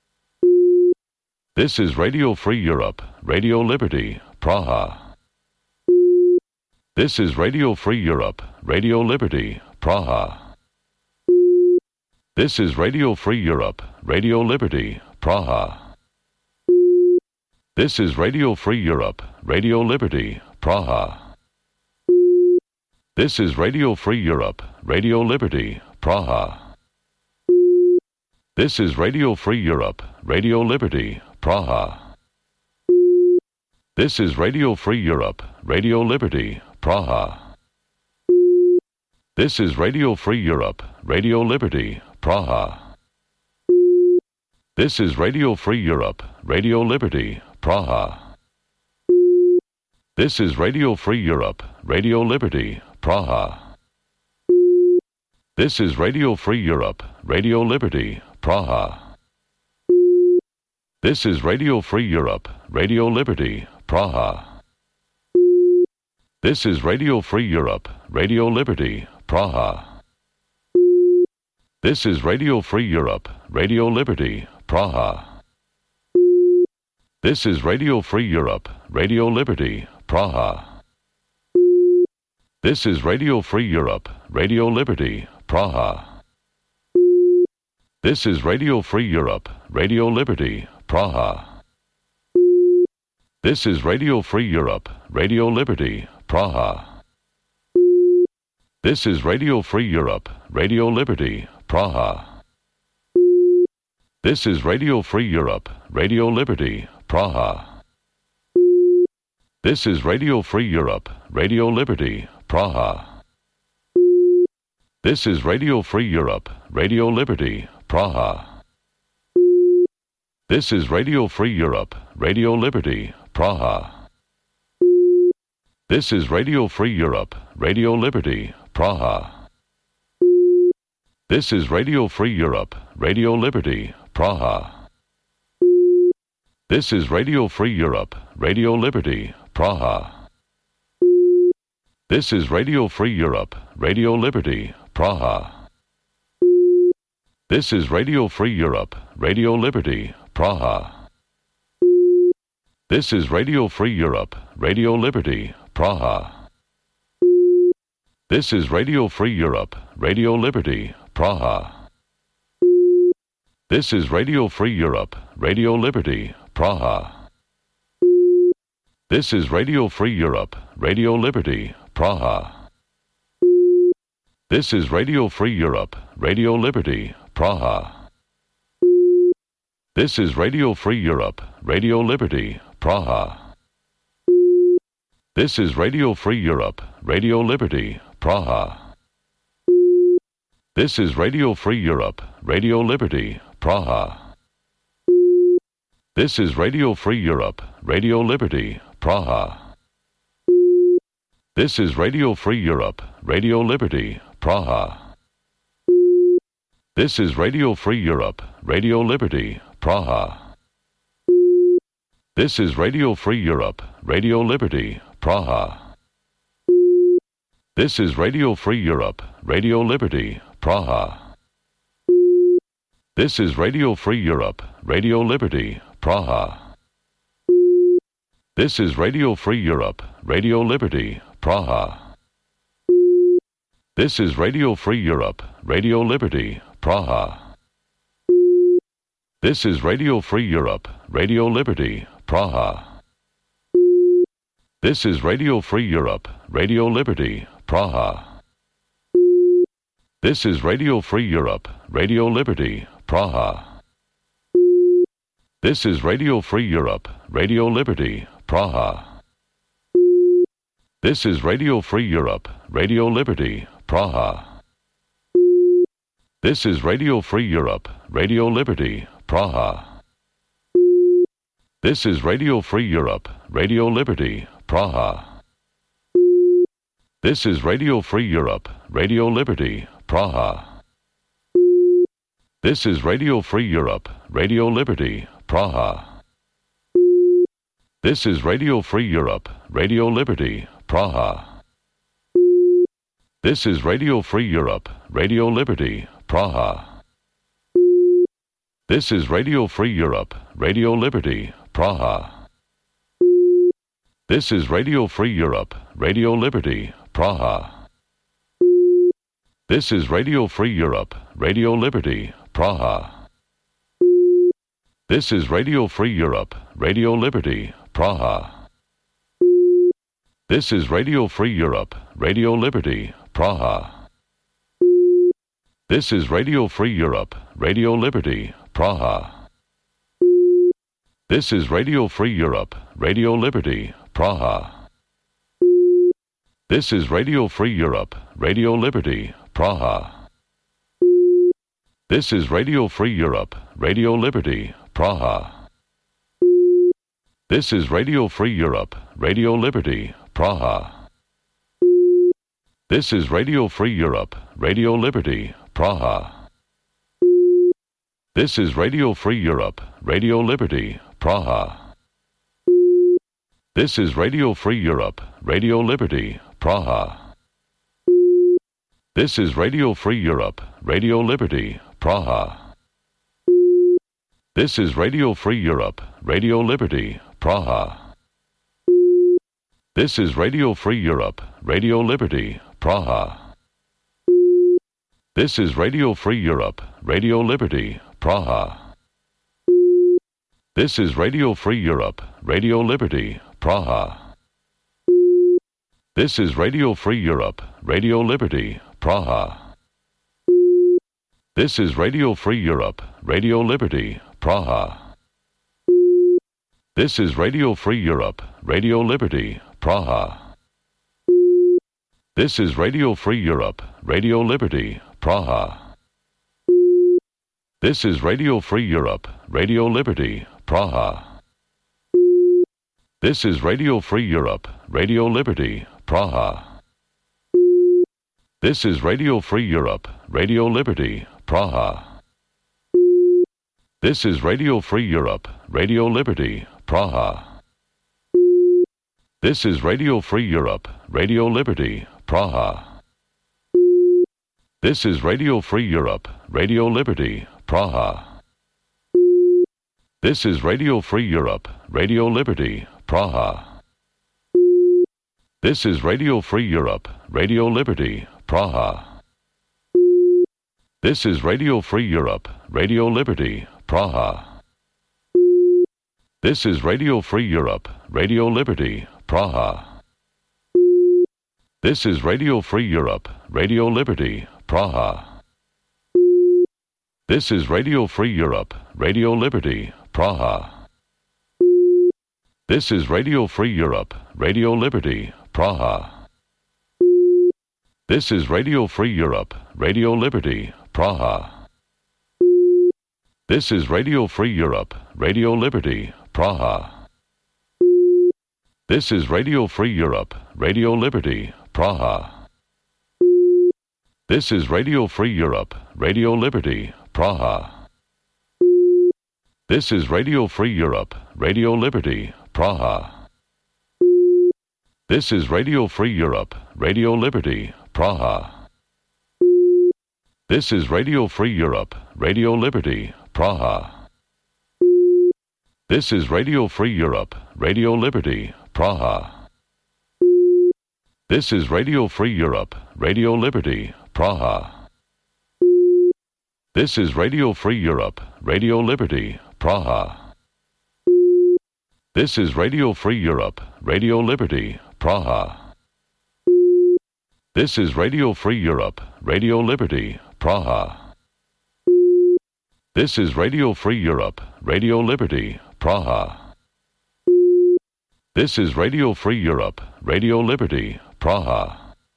This is Radio Free Europe, Radio Liberty, Praha. This is Radio Free Europe, Radio Liberty, Praha. This is Radio Free Europe, Radio Liberty, Praha. This is Radio Free Europe, Radio Liberty, Praha. This is Radio Free Europe, Radio Liberty, Praha. This is Radio Free Europe, Radio Liberty, Praha. This is Radio Free Europe, Radio Liberty, Praha. This is Radio Free Europe, Radio Liberty, Praha. This is Radio Free Europe, Radio Liberty, Praha. This is Radio Free Europe, Radio Liberty, Praha. This is Radio Free Europe, Radio Liberty, Praha. This is Radio Free Europe, Radio Liberty, Praha. This is Radio Free Europe, Radio Liberty, Praha. This is Radio Free Europe, Radio Liberty, Praha. This is Radio Free Europe, Radio Liberty, Praha. This is Radio Free Europe, Radio Liberty, Praha. This is Radio Free Europe, Radio Liberty, Praha. This is Radio Free Europe, Radio Liberty, Praha. This is Radio Free Europe, Radio Liberty, Praha. This is Radio Free Europe, Radio Liberty, Praha. This is Radio Free Europe, Radio Liberty, Praha. This is Radio Free Europe, Radio Liberty, Praha. This is Radio Free Europe, Radio Liberty, Praha. This is Radio Free Europe, Radio Liberty, Praha. This is Radio Free Europe, Radio Liberty, Praha. This is Radio Free Europe, Radio Liberty, Praha. This is Radio Free Europe, Radio Liberty, Praha. This is Radio Free Europe, Radio Liberty, Praha. This is Radio Free Europe, Radio Liberty, Praha. This is Radio Free Europe, Radio Liberty, Praha. This is Radio Free Europe, Radio Liberty, Praha. This is Radio Free Europe, Radio Liberty, Praha. This is Radio Free Europe, Radio Liberty, Praha. This is Radio Free Europe, Radio Liberty, Praha. This is Radio Free Europe, Radio Liberty, Praha. This is Radio Free Europe, Radio Liberty, Praha. This is Radio Free Europe, Radio Liberty, Praha. This is Radio Free Europe, Radio Liberty, Praha. This is Radio Free Europe, Radio Liberty, Praha. This is Radio Free Europe, Radio Liberty, Praha. This is Radio Free Europe, Radio Liberty, Praha. This is Radio Free Europe, Radio Liberty, Praha. This is Radio Free Europe, Radio Liberty, Praha. This is Radio Free Europe, Radio Liberty, Praha. This is Radio Free Europe, Radio Liberty, Praha. This is Radio Free Europe, Radio Liberty, Praha. This is Radio Free Europe, Radio Liberty, Praha. This is Radio Free Europe, Radio Liberty, Praha. This is Radio Free Europe, Radio Liberty, Praha. This is Radio Free Europe, Radio Liberty, Praha. This is Radio Free Europe, Radio Liberty, Praha. This is Radio Free Europe, Radio Liberty, Praha. This is Radio Free Europe, Radio Liberty, Praha. This is Radio Free Europe, Radio Liberty, Praha. This is Radio Free Europe, Radio Liberty, Praha. This is Radio Free Europe, Radio Liberty, Praha. This is Radio Free Europe, Radio Liberty, Praha. This is Radio Free Europe, Radio Liberty, Praha. This is Radio Free Europe, Radio Liberty, Praha. This is Radio Free Europe, Radio Liberty, Praha. This is Radio Free Europe, Radio Liberty, Praha. This is Radio Free Europe, Radio Liberty, Praha. This is Radio Free Europe, Radio Liberty, Praha. This is Radio Free Europe, Radio Liberty, Praha. This is Radio Free Europe, Radio Liberty, Praha. This is Radio Free Europe, Radio Liberty, Praha. This is Radio Free Europe, Radio Liberty, Praha. This is Radio Free Europe, Radio Liberty, Praha. This is Radio Free Europe, Radio Liberty, Praha. This is Radio Free Europe, Radio Liberty, Praha. This is Radio Free Europe, Radio Liberty, Praha. This is Radio Free Europe, Radio Liberty, Praha. This is Radio Free Europe, Radio Liberty, Praha. This is Radio Free Europe, Radio Liberty, Praha. This is Radio Free Europe, Radio Liberty, Praha. This is Radio Free Europe, Radio Liberty, Praha. This is Radio Free Europe, Radio Liberty, Praha. This is Radio Free Europe, Radio Liberty, Praha. This is Radio Free Europe, Radio Liberty, Praha. This is Radio Free Europe, Radio Liberty, Praha. This is Radio Free Europe, Radio Liberty, Praha. This is Radio Free Europe, Radio Liberty, Praha. This is Radio Free Europe, Radio Liberty, Praha. This is Radio Free Europe, Radio Liberty, Praha. This is Radio Free Europe, Radio Liberty, Praha. This is Radio Free Europe, Radio Liberty, Praha. This is Radio Free Europe, Radio Liberty, Praha. This is Radio Free Europe, Radio Liberty, Praha. This is Radio Free Europe, Radio Liberty, Praha. This is Radio Free Europe, Radio Liberty, Praha. This is Radio Free Europe, Radio Liberty, Praha. This is Radio Free Europe, Radio Liberty, Praha. This is Radio Free Europe, Radio Liberty, Praha. This is Radio Free Europe, Radio Liberty, Praha. This is Radio Free Europe, Radio Liberty, Praha. This is Radio Free Europe, Radio Liberty, Praha. This is Radio Free Europe, Radio Liberty, Praha. This is Radio Free Europe, Radio Liberty, Praha. This is Radio Free Europe, Radio Liberty, Praha. This is Radio Free Europe, Radio Liberty, Praha. This is Radio Free Europe, Radio Liberty, Praha. This is Radio Free Europe, Radio Liberty, Praha. This is Radio Free Europe, Radio Liberty, Praha. This is Radio Free Europe, Radio Liberty, Praha.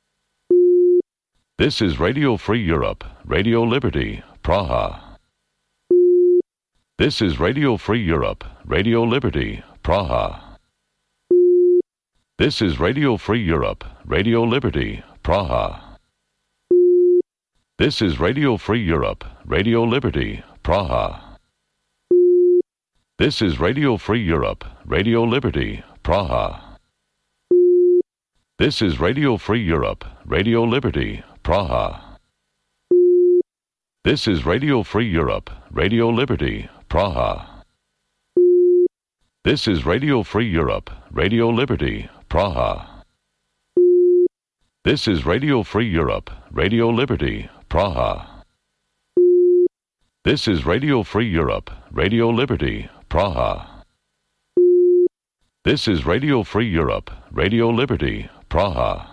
This is Radio Free Europe, Radio Liberty, Praha. This is Radio Free Europe, Radio Liberty, Praha. This is Radio Free Europe, Radio Liberty, Praha. This is Radio Free Europe, Radio Liberty, Praha. This is Radio Free Europe, Radio Liberty, Praha. This is Radio Free Europe, Radio Liberty, Praha. This is Radio Free Europe, Radio Liberty, Praha. This is Radio Free Europe, Radio Liberty, Praha. This is Radio Free Europe, Radio Liberty, Praha. This is Radio Free Europe, Radio Liberty, Praha. This is Radio Free Europe, Radio Liberty, Praha.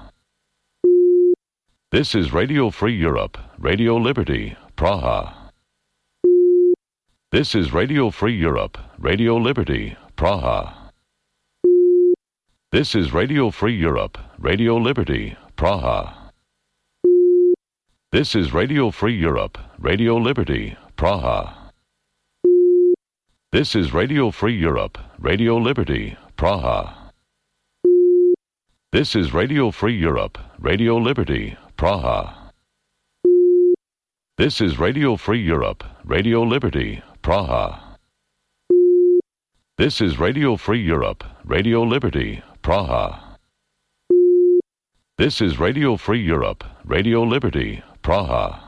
This is Radio Free Europe, Radio Liberty, Praha. This is Radio Free Europe, Radio Liberty, Praha. This is Radio Free Europe, Radio Liberty, Praha. This is Radio Free Europe, Radio Liberty, Praha. This is Radio Free Europe, Radio Liberty, Praha. This is Radio Free Europe, Radio Liberty, Praha. This is Radio Free Europe, Radio Liberty, Praha. This is Radio Free Europe, Radio Liberty, Praha. This is Radio Free Europe, Radio Liberty, Praha.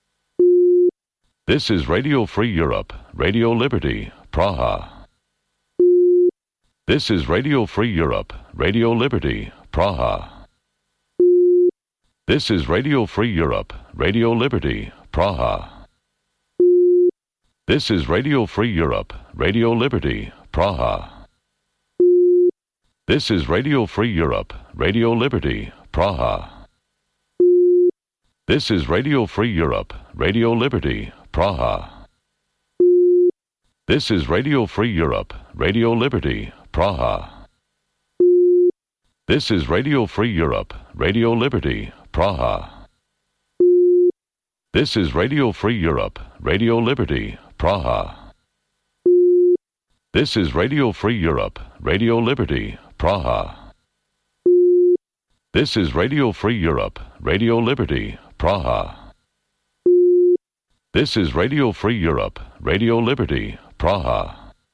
This is Radio Free Europe, Radio Liberty, Praha. This is Radio Free Europe, Radio Liberty, Praha. This is Radio Free Europe, Radio Liberty, Praha. This is Radio Free Europe, Radio Liberty, Praha. This is Radio Free Europe, Radio Liberty, Praha. This is Radio Free Europe, Radio Liberty, Praha. This is Radio Free Europe, Radio Liberty, Praha. This is Radio Free Europe, Radio Liberty, Praha. This is Radio Free Europe, Radio Liberty, Praha. This is Radio Free Europe, Radio Liberty, Praha. This is Radio Free Europe, Radio Liberty, Praha. This is Radio Free Europe, Radio Liberty, Praha.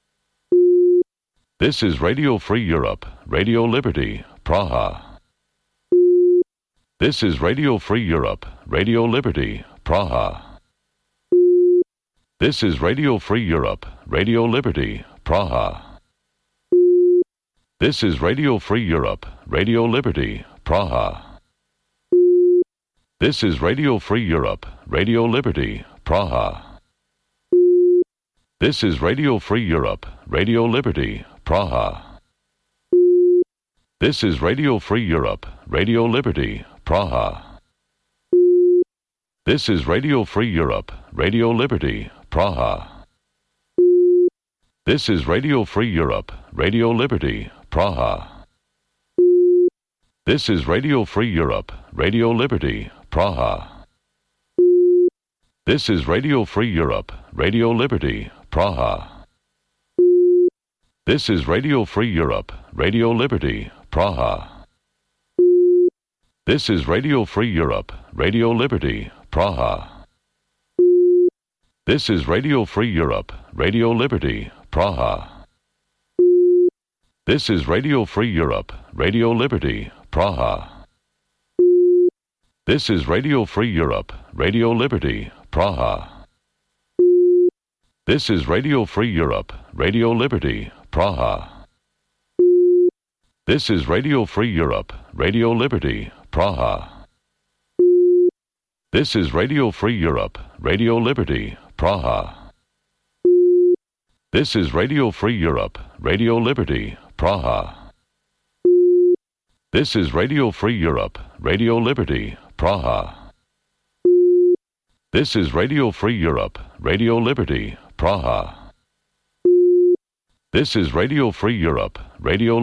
This is Radio Free Europe, Radio Liberty, Praha. This is Radio Free Europe, Radio Liberty, Praha. This is Radio Free Europe, Radio Liberty, Praha. This is Radio Free Europe, Radio Liberty, Praha. This is Radio Free Europe, Radio Liberty, Praha. This is Radio Free Europe, Radio Liberty, Praha. This is Radio Free Europe, Radio Liberty, Praha. This is Radio Free Europe, Radio Liberty, Praha. This is Radio Free Europe, Radio Liberty, Praha. This is Radio Free Europe, Radio Liberty, Praha. This is Radio Free Europe, Radio Liberty, Praha. This is Radio Free Europe, Radio Liberty, Praha. This is Radio Free Europe, Radio Liberty, Praha. This is Radio Free Europe, Radio Liberty, Praha. This is Radio Free Europe, Radio Liberty, Praha. This is Radio Free Europe, Radio Liberty, Praha. This is Radio Free Europe, Radio Liberty, Praha. This is Radio Free Europe, Radio Liberty, Praha. This is Radio Free Europe, Radio Liberty, Praha. This is Radio Free Europe, Radio Liberty, Praha. This is Radio Free Europe, Radio Liberty, Praha. This is Radio Free Europe, Radio Liberty, Praha. This is Radio Free Europe, Radio